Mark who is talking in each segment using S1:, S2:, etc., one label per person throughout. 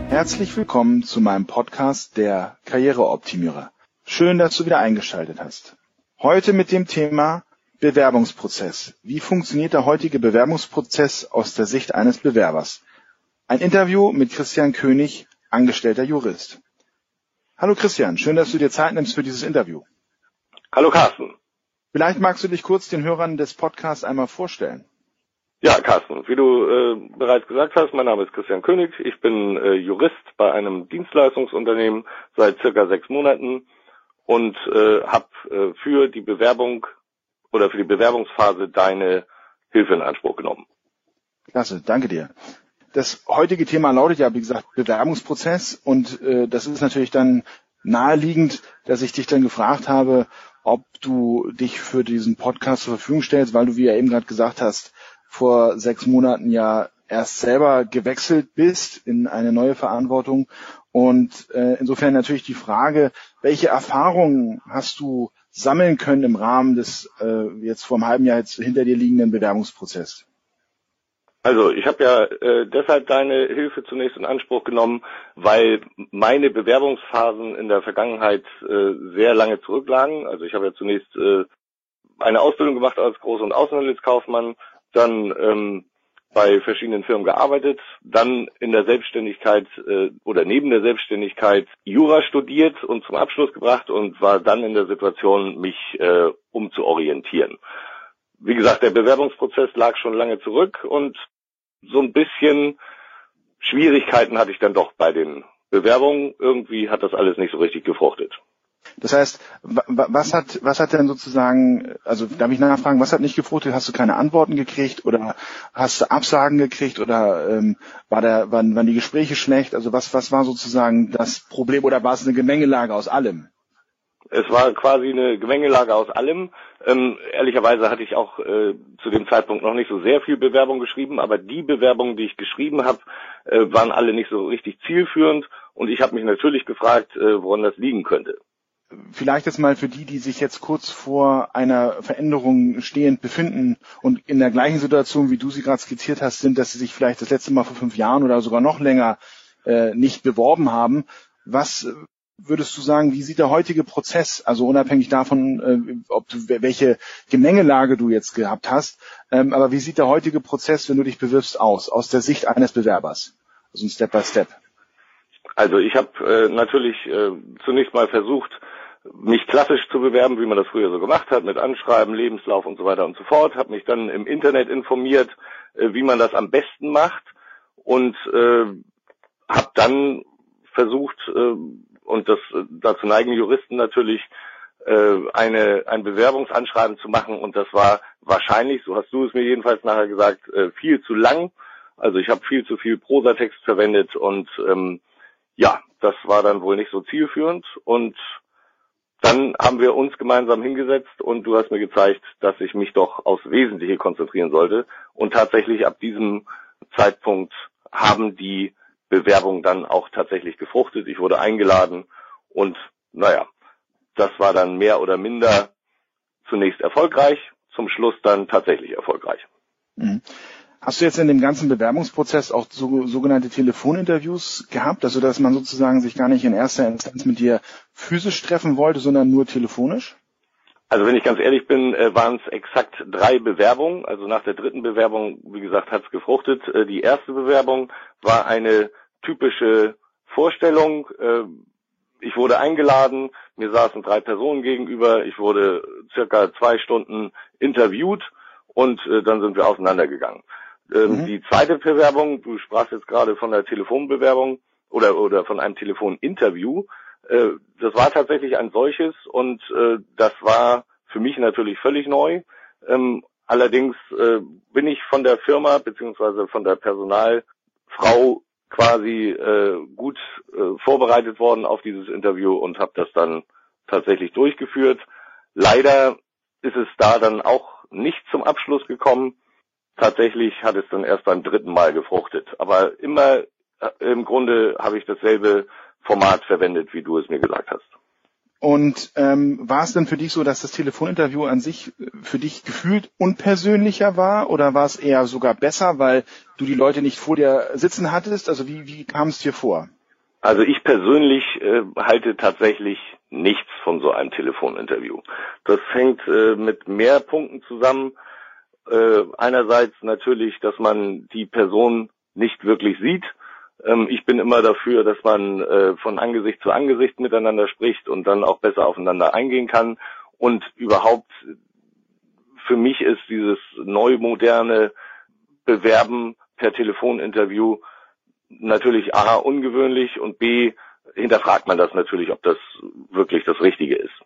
S1: Herzlich willkommen zu meinem Podcast der Karriereoptimierer. Schön, dass du wieder eingeschaltet hast. Heute mit dem Thema Bewerbungsprozess. Wie funktioniert der heutige Bewerbungsprozess aus der Sicht eines Bewerbers? Ein Interview mit Christian König, angestellter Jurist. Hallo Christian, schön, dass du dir Zeit nimmst für dieses Interview.
S2: Hallo Carsten.
S1: Vielleicht magst du dich kurz den Hörern des Podcasts einmal vorstellen.
S2: Ja, Carsten, wie du bereits gesagt hast, mein Name ist Christian König. Ich bin Jurist bei einem Dienstleistungsunternehmen seit circa 6 Monaten und habe für die Bewerbung oder für die Bewerbungsphase deine Hilfe in Anspruch genommen.
S1: Klasse, danke dir. Das heutige Thema lautet ja, wie gesagt, Bewerbungsprozess und das ist natürlich dann naheliegend, dass ich dich dann gefragt habe, ob du dich für diesen Podcast zur Verfügung stellst, weil du, wie ja eben gerade gesagt hast, vor 6 Monaten ja erst selber gewechselt bist in eine neue Verantwortung. Und insofern natürlich die Frage, welche Erfahrungen hast du sammeln können im Rahmen des jetzt vor einem halben Jahr jetzt hinter dir liegenden Bewerbungsprozesses?
S2: Also ich habe ja deshalb deine Hilfe zunächst in Anspruch genommen, weil meine Bewerbungsphasen in der Vergangenheit sehr lange zurücklagen. Also ich habe ja zunächst eine Ausbildung gemacht als Groß- und Außenhandelskaufmann, dann bei verschiedenen Firmen gearbeitet, dann in der Selbstständigkeit oder neben der Selbstständigkeit Jura studiert und zum Abschluss gebracht und war dann in der Situation, mich umzuorientieren. Wie gesagt, der Bewerbungsprozess lag schon lange zurück und so ein bisschen Schwierigkeiten hatte ich dann doch bei den Bewerbungen. Irgendwie hat das alles nicht so richtig gefruchtet.
S1: Das heißt, was hat denn sozusagen, also darf ich nachfragen, was hat nicht gefruchtet? Hast du keine Antworten gekriegt oder hast du Absagen gekriegt oder waren die Gespräche schlecht? Also was war sozusagen das Problem oder war es eine Gemengelage aus allem?
S2: Es war quasi eine Gemengelage aus allem. Ehrlicherweise hatte ich auch zu dem Zeitpunkt noch nicht so sehr viel Bewerbung geschrieben, aber die Bewerbungen, die ich geschrieben habe, waren alle nicht so richtig zielführend und ich habe mich natürlich gefragt, woran das liegen könnte.
S1: Vielleicht jetzt mal für die sich jetzt kurz vor einer Veränderung stehend befinden und in der gleichen Situation, wie du sie gerade skizziert hast, sind, dass sie sich vielleicht das letzte Mal vor 5 Jahren oder sogar noch länger nicht beworben haben. Was würdest du sagen, wie sieht der heutige Prozess, also unabhängig davon, welche Gemengelage du jetzt gehabt hast, aber wie sieht der heutige Prozess, wenn du dich bewirbst, aus der Sicht eines Bewerbers? Also ein Step by Step.
S2: Also ich habe natürlich zunächst mal versucht, mich klassisch zu bewerben, wie man das früher so gemacht hat, mit Anschreiben, Lebenslauf und so weiter und so fort. Habe mich dann im Internet informiert, wie man das am besten macht und habe dann versucht, und das dazu neigen Juristen natürlich, ein Bewerbungsanschreiben zu machen und das war wahrscheinlich, so hast du es mir jedenfalls nachher gesagt, viel zu lang. Also ich habe viel zu viel Prosatext verwendet und ja, das war dann wohl nicht so zielführend und dann haben wir uns gemeinsam hingesetzt und du hast mir gezeigt, dass ich mich doch aufs Wesentliche konzentrieren sollte und tatsächlich ab diesem Zeitpunkt haben die Bewerbungen dann auch tatsächlich gefruchtet. Ich wurde eingeladen und naja, das war dann mehr oder minder zunächst erfolgreich, zum Schluss dann tatsächlich erfolgreich.
S1: Mhm. Hast du jetzt in dem ganzen Bewerbungsprozess auch sogenannte Telefoninterviews gehabt, also dass man sozusagen sich gar nicht in erster Instanz mit dir physisch treffen wollte, sondern nur telefonisch?
S2: Also wenn ich ganz ehrlich bin, waren es exakt 3 Bewerbungen. Also nach der 3. Bewerbung, wie gesagt, hat es gefruchtet. Die erste Bewerbung war eine typische Vorstellung. Ich wurde eingeladen, mir saßen 3 Personen gegenüber, ich wurde circa 2 Stunden interviewt und dann sind wir auseinandergegangen. Die zweite Bewerbung, du sprachst jetzt gerade von der Telefonbewerbung oder von einem Telefoninterview, das war tatsächlich ein solches und das war für mich natürlich völlig neu. Allerdings bin ich von der Firma beziehungsweise von der Personalfrau quasi gut vorbereitet worden auf dieses Interview und habe das dann tatsächlich durchgeführt. Leider ist es da dann auch nicht zum Abschluss gekommen. Tatsächlich hat es dann erst beim 3. Mal gefruchtet. Aber immer im Grunde habe ich dasselbe Format verwendet, wie du es mir gesagt hast.
S1: Und war es denn für dich so, dass das Telefoninterview an sich für dich gefühlt unpersönlicher war oder war es eher sogar besser, weil du die Leute nicht vor dir sitzen hattest? Also wie kam es dir vor?
S2: Also ich persönlich halte tatsächlich nichts von so einem Telefoninterview. Das hängt mit mehr Punkten zusammen. Einerseits natürlich, dass man die Person nicht wirklich sieht. Ich bin immer dafür, dass man von Angesicht zu Angesicht miteinander spricht und dann auch besser aufeinander eingehen kann. Und überhaupt, für mich ist dieses neu moderne Bewerben per Telefoninterview natürlich A, ungewöhnlich und B, hinterfragt man das natürlich, ob das wirklich das Richtige ist.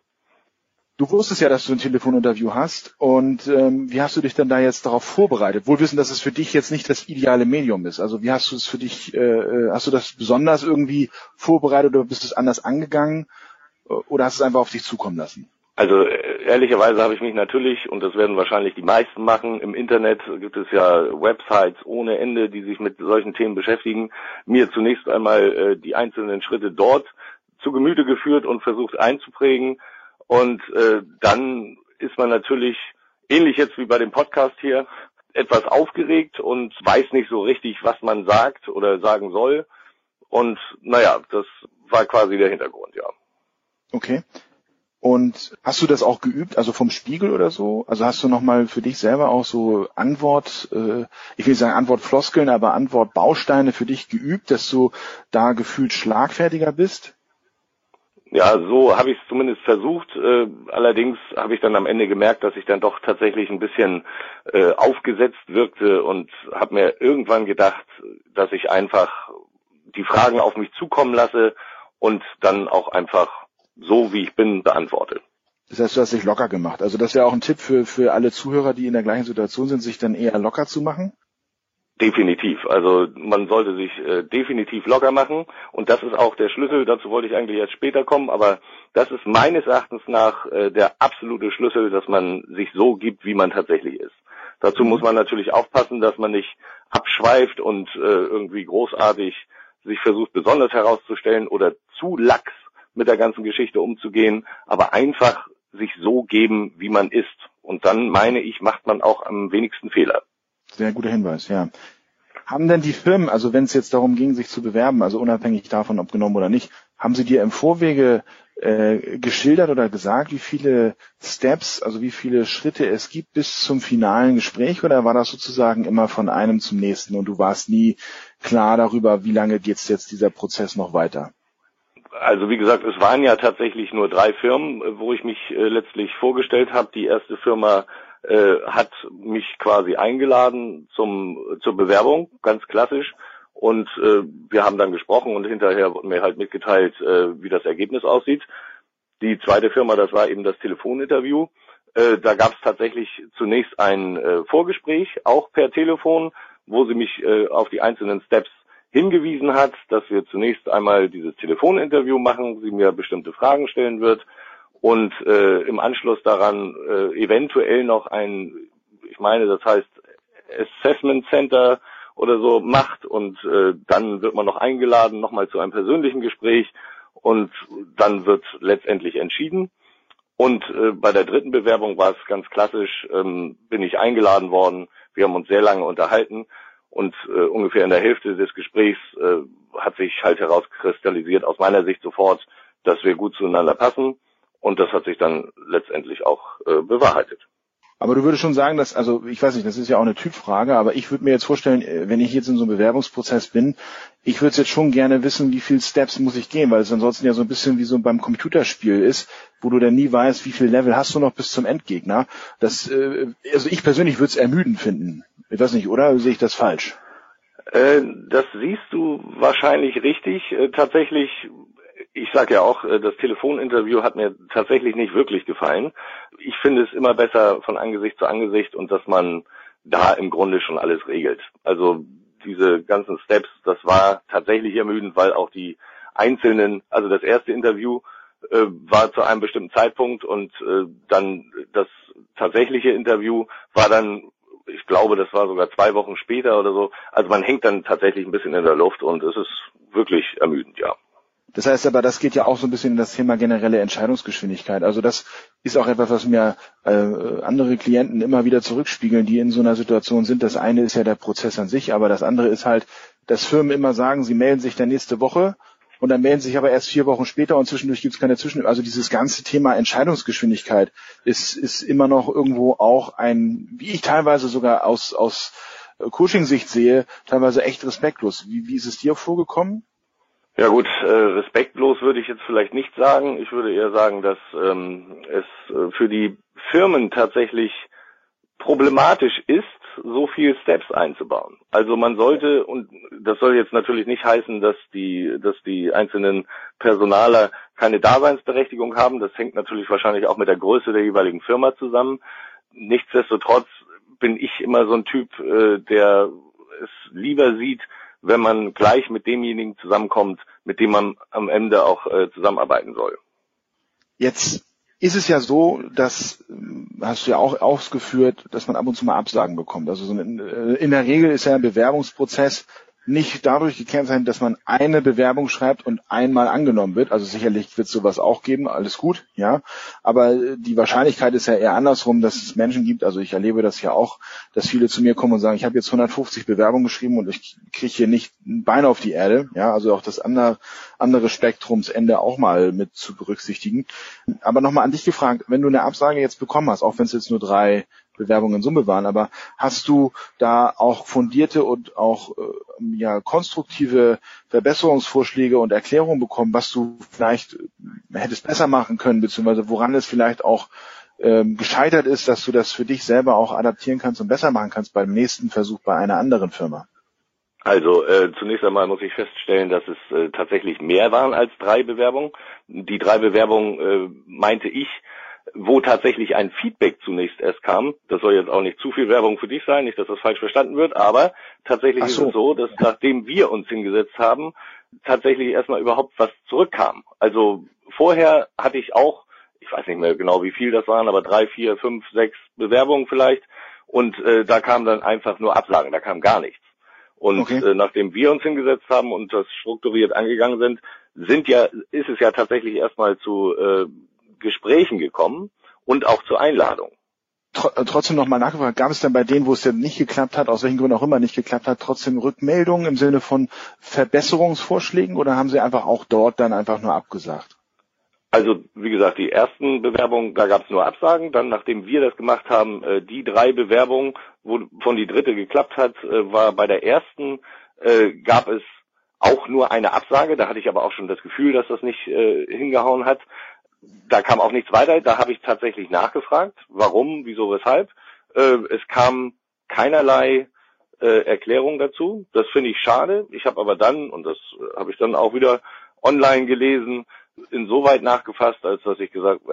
S1: Du wusstest ja, dass du ein Telefoninterview hast und wie hast du dich denn da jetzt darauf vorbereitet? Wohl wissen, dass es für dich jetzt nicht das ideale Medium ist. Also wie hast du es für dich, hast du das besonders irgendwie vorbereitet oder bist du es anders angegangen oder hast du es einfach auf dich zukommen lassen?
S2: Also ehrlicherweise habe ich mich natürlich, und das werden wahrscheinlich die meisten machen, im Internet gibt es ja Websites ohne Ende, die sich mit solchen Themen beschäftigen, mir zunächst einmal die einzelnen Schritte dort zu Gemüte geführt und versucht einzuprägen. Und dann ist man natürlich, ähnlich jetzt wie bei dem Podcast hier, etwas aufgeregt und weiß nicht so richtig, was man sagt oder sagen soll. Und naja, das war quasi der Hintergrund, ja.
S1: Okay. Und hast du das auch geübt, also vom Spiegel oder so? Also hast du nochmal für dich selber auch so ich will nicht sagen Antwortfloskeln, aber Antwortbausteine für dich geübt, dass du da gefühlt schlagfertiger bist?
S2: Ja, so habe ich es zumindest versucht. Allerdings habe ich dann am Ende gemerkt, dass ich dann doch tatsächlich ein bisschen aufgesetzt wirkte und habe mir irgendwann gedacht, dass ich einfach die Fragen auf mich zukommen lasse und dann auch einfach so, wie ich bin, beantworte.
S1: Das heißt, du hast dich locker gemacht. Also das wäre auch ein Tipp für alle Zuhörer, die in der gleichen Situation sind, sich dann eher locker zu machen?
S2: Definitiv. Also man sollte sich definitiv locker machen und das ist auch der Schlüssel. Dazu wollte ich eigentlich erst später kommen, aber das ist meines Erachtens nach der absolute Schlüssel, dass man sich so gibt, wie man tatsächlich ist. Dazu muss man natürlich aufpassen, dass man nicht abschweift und irgendwie großartig sich versucht, besonders herauszustellen oder zu lax mit der ganzen Geschichte umzugehen, aber einfach sich so geben, wie man ist. Und dann, meine ich, macht man auch am wenigsten Fehler.
S1: Sehr guter Hinweis, ja. Haben denn die Firmen, also wenn es jetzt darum ging, sich zu bewerben, also unabhängig davon, ob genommen oder nicht, haben sie dir im Vorwege geschildert oder gesagt, wie viele Steps, also wie viele Schritte es gibt bis zum finalen Gespräch, oder war das sozusagen immer von einem zum nächsten und du warst nie klar darüber, wie lange geht's jetzt dieser Prozess noch weiter?
S2: Also wie gesagt, es waren ja tatsächlich nur 3 Firmen, wo ich mich letztlich vorgestellt habe. Die erste Firma hat mich quasi eingeladen zur Bewerbung, ganz klassisch. Und wir haben dann gesprochen und hinterher wurde mir halt mitgeteilt, wie das Ergebnis aussieht. Die zweite Firma, das war eben das Telefoninterview. Da gab es tatsächlich zunächst ein Vorgespräch, auch per Telefon, wo sie mich auf die einzelnen Steps hingewiesen hat, dass wir zunächst einmal dieses Telefoninterview machen, sie mir bestimmte Fragen stellen wird und im Anschluss daran eventuell noch ich meine, das heißt Assessment Center oder so macht und dann wird man noch eingeladen, nochmal zu einem persönlichen Gespräch und dann wird letztendlich entschieden. Und bei der dritten Bewerbung war es ganz klassisch, bin ich eingeladen worden, wir haben uns sehr lange unterhalten. Und ungefähr in der Hälfte des Gesprächs hat sich halt herauskristallisiert, aus meiner Sicht sofort, dass wir gut zueinander passen. Und das hat sich dann letztendlich auch bewahrheitet.
S1: Aber du würdest schon sagen, dass, also ich weiß nicht, das ist ja auch eine Typfrage, aber ich würde mir jetzt vorstellen, wenn ich jetzt in so einem Bewerbungsprozess bin, ich würde jetzt schon gerne wissen, wie viele Steps muss ich gehen, weil es ansonsten ja so ein bisschen wie so beim Computerspiel ist, wo du dann nie weißt, wie viel Level hast du noch bis zum Endgegner. Also ich persönlich würde es ermüdend finden. Ich weiß nicht, oder sehe ich das falsch?
S2: Das siehst du wahrscheinlich richtig. Tatsächlich, ich sage ja auch, das Telefoninterview hat mir tatsächlich nicht wirklich gefallen. Ich finde es immer besser von Angesicht zu Angesicht und dass man da im Grunde schon alles regelt. Also diese ganzen Steps, das war tatsächlich ermüdend, weil auch die einzelnen, also das erste Interview war zu einem bestimmten Zeitpunkt und dann das tatsächliche Interview war dann, ich glaube, das war sogar 2 Wochen später oder so. Also man hängt dann tatsächlich ein bisschen in der Luft und es ist wirklich ermüdend, ja.
S1: Das heißt aber, das geht ja auch so ein bisschen in das Thema generelle Entscheidungsgeschwindigkeit. Also das ist auch etwas, was mir andere Klienten immer wieder zurückspiegeln, die in so einer Situation sind. Das eine ist ja der Prozess an sich, aber das andere ist halt, dass Firmen immer sagen, sie melden sich dann nächste Woche und dann melden sie sich aber erst 4 Wochen später und zwischendurch gibt es keine also dieses ganze Thema Entscheidungsgeschwindigkeit ist immer noch irgendwo auch wie ich teilweise sogar aus Coaching-Sicht sehe, teilweise echt respektlos. Wie ist es dir vorgekommen?
S2: Ja gut, respektlos würde ich jetzt vielleicht nicht sagen. Ich würde eher sagen, dass es für die Firmen tatsächlich problematisch ist, so viel Steps einzubauen. Also man sollte, und das soll jetzt natürlich nicht heißen, dass die einzelnen Personaler keine Daseinsberechtigung haben. Das hängt natürlich wahrscheinlich auch mit der Größe der jeweiligen Firma zusammen. Nichtsdestotrotz bin ich immer so ein Typ, der es lieber sieht, wenn man gleich mit demjenigen zusammenkommt, mit dem man am Ende auch zusammenarbeiten soll.
S1: Jetzt ist es ja so, das hast du ja auch ausgeführt, dass man ab und zu mal Absagen bekommt. Also in der Regel ist ja ein Bewerbungsprozess nicht dadurch gekennzeichnet, dass man eine Bewerbung schreibt und einmal angenommen wird. Also sicherlich wird es sowas auch geben, alles gut, ja. Aber die Wahrscheinlichkeit ist ja eher andersrum, dass es Menschen gibt, also ich erlebe das ja auch, dass viele zu mir kommen und sagen, ich habe jetzt 150 Bewerbungen geschrieben und ich kriege hier nicht ein Bein auf die Erde, ja. Also auch das andere Spektrumsende auch mal mit zu berücksichtigen. Aber nochmal an dich gefragt, wenn du eine Absage jetzt bekommen hast, auch wenn es jetzt nur 3 Bewerbungen in Summe waren, aber hast du da auch fundierte und auch konstruktive Verbesserungsvorschläge und Erklärungen bekommen, was du vielleicht hättest besser machen können, beziehungsweise woran es vielleicht auch gescheitert ist, dass du das für dich selber auch adaptieren kannst und besser machen kannst beim nächsten Versuch bei einer anderen Firma?
S2: Also zunächst einmal muss ich feststellen, dass es tatsächlich mehr waren als 3 Bewerbungen. Die 3 Bewerbungen meinte ich, wo tatsächlich ein Feedback zunächst erst kam. Das soll jetzt auch nicht zu viel Werbung für dich sein, nicht, dass das falsch verstanden wird, aber tatsächlich ist es so, dass nachdem wir uns hingesetzt haben, tatsächlich erstmal überhaupt was zurückkam. Also vorher hatte ich auch, ich weiß nicht mehr genau wie viel das waren, aber 3, 4, 5, 6 Bewerbungen vielleicht und da kam dann einfach nur Absagen, da kam gar nichts. Und nachdem wir uns hingesetzt haben und das strukturiert angegangen sind, ist es ja tatsächlich erstmal zu Gesprächen gekommen und auch zur Einladung.
S1: Trotzdem nochmal nachgefragt, gab es denn bei denen, wo es denn nicht geklappt hat, aus welchen Gründen auch immer nicht geklappt hat, trotzdem Rückmeldungen im Sinne von Verbesserungsvorschlägen oder haben sie einfach auch dort dann einfach nur abgesagt?
S2: Also wie gesagt, die ersten Bewerbungen, da gab es nur Absagen. Dann, nachdem wir das gemacht haben, die 3 Bewerbungen, wovon die 3. geklappt hat, war bei der ersten, gab es auch nur eine Absage. Da hatte ich aber auch schon das Gefühl, dass das nicht hingehauen hat. Da kam auch nichts weiter. Da habe ich tatsächlich nachgefragt, warum, wieso, weshalb. Es kam keinerlei Erklärung dazu. Das finde ich schade. Ich habe aber dann, und das habe ich dann auch wieder online gelesen, insoweit nachgefasst, als dass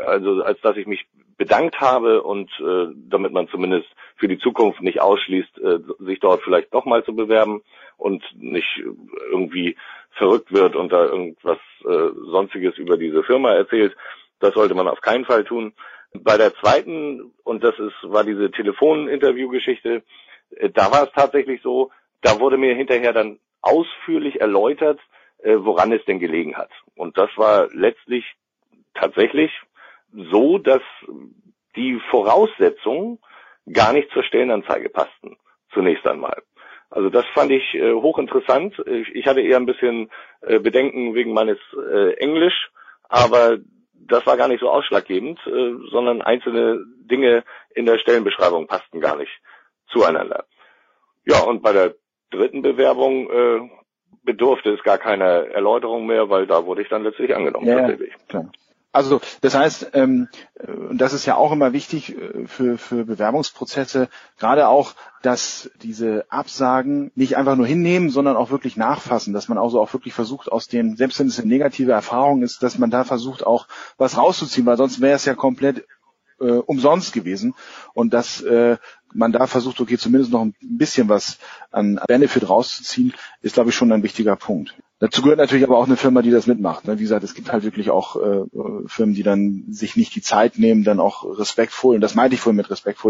S2: ich mich bedankt habe und damit man zumindest für die Zukunft nicht ausschließt, sich dort vielleicht nochmal zu bewerben und nicht irgendwie verrückt wird und da irgendwas Sonstiges über diese Firma erzählt. Das sollte man auf keinen Fall tun. Bei der zweiten, und war diese Telefoninterview-Geschichte, da war es tatsächlich so, da wurde mir hinterher dann ausführlich erläutert, woran es denn gelegen hat. Und das war letztlich tatsächlich so, dass die Voraussetzungen gar nicht zur Stellenanzeige passten, zunächst einmal. Also das fand ich hochinteressant. Ich hatte eher ein bisschen Bedenken wegen meines Englisch, aber das war gar nicht so ausschlaggebend, sondern einzelne Dinge in der Stellenbeschreibung passten gar nicht zueinander. Ja, und bei der 3. Bewerbung bedurfte es gar keiner Erläuterung mehr, weil da wurde ich dann letztlich angenommen.
S1: Ja, klar. Also das heißt, und das ist ja auch immer wichtig für Bewerbungsprozesse, gerade auch, dass diese Absagen nicht einfach nur hinnehmen, sondern auch wirklich nachfassen, dass man also auch wirklich versucht, aus den, selbst wenn es eine negative Erfahrung ist, dass man da versucht auch was rauszuziehen, weil sonst wäre es ja komplett umsonst gewesen und dass man da versucht, okay, zumindest noch ein bisschen was an Benefit rauszuziehen, ist, glaube ich, schon ein wichtiger Punkt. Dazu gehört natürlich aber auch eine Firma, die das mitmacht. Wie gesagt, es gibt halt wirklich auch Firmen, die dann sich nicht die Zeit nehmen, dann auch respektvoll, und das meinte ich vorhin mit respektvoll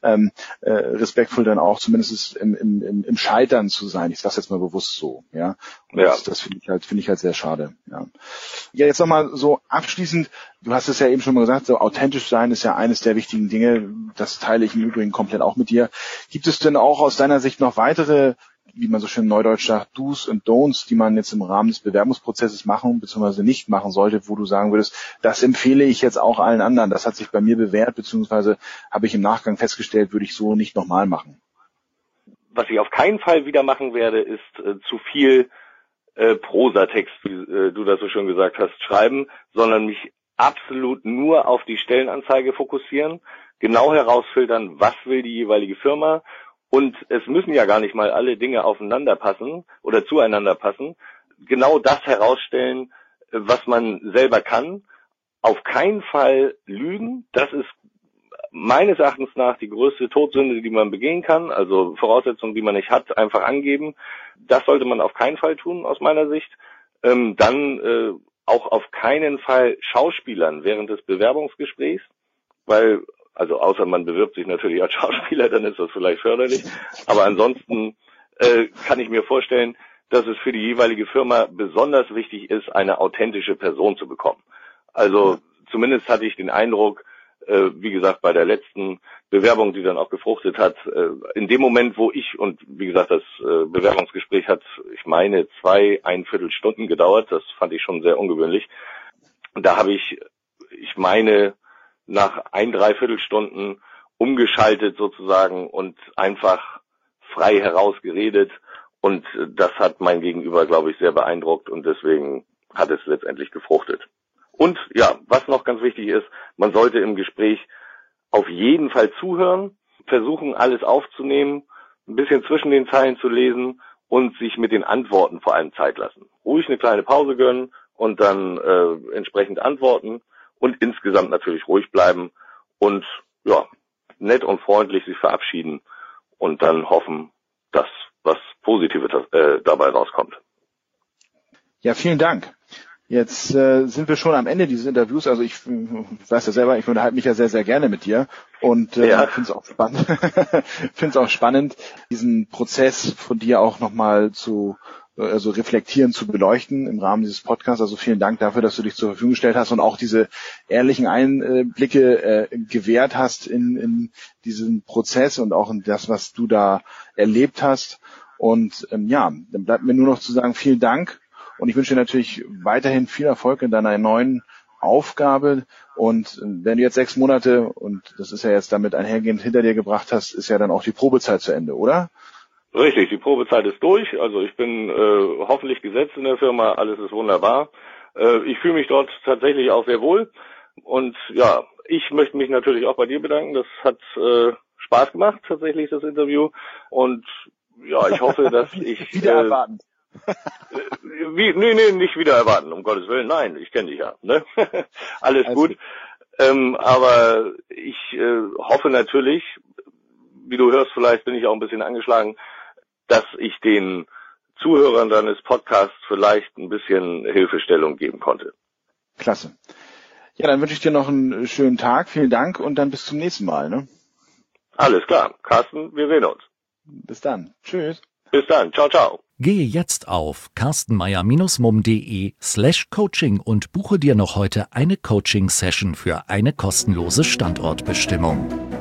S1: dann auch zumindest im Scheitern zu sein. Ich sage jetzt mal bewusst so. Ja, und das finde ich halt sehr schade. Ja, jetzt nochmal so abschließend. Du hast es ja eben schon mal gesagt, so authentisch sein ist ja eines der wichtigen Dinge. Das teile ich im Übrigen komplett auch mit dir. Gibt es denn auch aus deiner Sicht noch weitere wie man so schön neudeutsch sagt, Do's und Don'ts, die man jetzt im Rahmen des Bewerbungsprozesses machen bzw. nicht machen sollte, wo du sagen würdest, das empfehle ich jetzt auch allen anderen. Das hat sich bei mir bewährt, beziehungsweise habe ich im Nachgang festgestellt, würde ich so nicht nochmal machen.
S2: Was ich auf keinen Fall wieder machen werde, ist zu viel Prosatext, wie du das so schön gesagt hast, schreiben, sondern mich absolut nur auf die Stellenanzeige fokussieren, genau herausfiltern, was will die jeweilige Firma, und es müssen ja gar nicht mal alle Dinge aufeinander passen oder zueinander passen, genau das herausstellen, was man selber kann, auf keinen Fall lügen, das ist meines Erachtens nach die größte Todsünde, die man begehen kann, also Voraussetzungen, die man nicht hat, einfach angeben. Das sollte man auf keinen Fall tun, aus meiner Sicht. Dann auch auf keinen Fall Schauspielern während des Bewerbungsgesprächs, weil, also außer man bewirbt sich natürlich als Schauspieler, dann ist das vielleicht förderlich. Aber ansonsten kann ich mir vorstellen, dass es für die jeweilige Firma besonders wichtig ist, eine authentische Person zu bekommen. Also zumindest hatte ich den Eindruck, wie gesagt, bei der letzten Bewerbung, die dann auch gefruchtet hat, in dem Moment, wo und wie gesagt, das Bewerbungsgespräch hat, ich meine, 2,25 Stunden gedauert, das fand ich schon sehr ungewöhnlich. Und da habe ich meine, nach 1,75 Stunden umgeschaltet sozusagen und einfach frei herausgeredet, und das hat mein Gegenüber, glaube ich, sehr beeindruckt, und deswegen hat es letztendlich gefruchtet. Und ja, was noch ganz wichtig ist, man sollte im Gespräch auf jeden Fall zuhören, versuchen, alles aufzunehmen, ein bisschen zwischen den Zeilen zu lesen und sich mit den Antworten vor allem Zeit lassen. Ruhig eine kleine Pause gönnen und dann entsprechend antworten und insgesamt natürlich ruhig bleiben und ja, nett und freundlich sich verabschieden und dann hoffen, dass was Positives dabei rauskommt.
S1: Ja, vielen Dank. Jetzt sind wir schon am Ende dieses Interviews. Also ich weiß ja selber, ich unterhalte mich ja sehr, sehr gerne mit dir und finde es auch spannend. Finde es auch spannend, diesen Prozess von dir auch nochmal reflektieren, zu beleuchten im Rahmen dieses Podcasts. Also vielen Dank dafür, dass du dich zur Verfügung gestellt hast und auch diese ehrlichen Einblicke gewährt hast in diesen Prozess und auch in das, was du da erlebt hast. Und dann bleibt mir nur noch zu sagen, vielen Dank. Und ich wünsche dir natürlich weiterhin viel Erfolg in deiner neuen Aufgabe. Und wenn du jetzt 6 Monate, und das ist ja jetzt damit einhergehend, hinter dir gebracht hast, ist ja dann auch die Probezeit zu Ende, oder?
S2: Richtig, die Probezeit ist durch. Also ich bin hoffentlich gesetzt in der Firma, alles ist wunderbar. Ich fühle mich dort tatsächlich auch sehr wohl. Und ja, ich möchte mich natürlich auch bei dir bedanken. Das hat Spaß gemacht, tatsächlich, das Interview. Und ja, ich hoffe, dass ich...
S1: Wieder erwarten.
S2: Nee, nicht wieder erwarten, um Gottes Willen. Nein, ich kenne dich ja. Ne? Alles gut. Aber ich hoffe natürlich, wie du hörst, vielleicht bin ich auch ein bisschen angeschlagen, dass ich den Zuhörern deines Podcasts vielleicht ein bisschen Hilfestellung geben konnte.
S1: Klasse. Ja, dann wünsche ich dir noch einen schönen Tag. Vielen Dank und dann bis zum nächsten Mal. Ne?
S2: Alles klar. Carsten, wir sehen uns.
S1: Bis dann. Tschüss.
S2: Bis dann. Ciao, ciao.
S3: Gehe jetzt auf carstenmeyer-mum.de/coaching und buche dir noch heute eine Coaching-Session für eine kostenlose Standortbestimmung.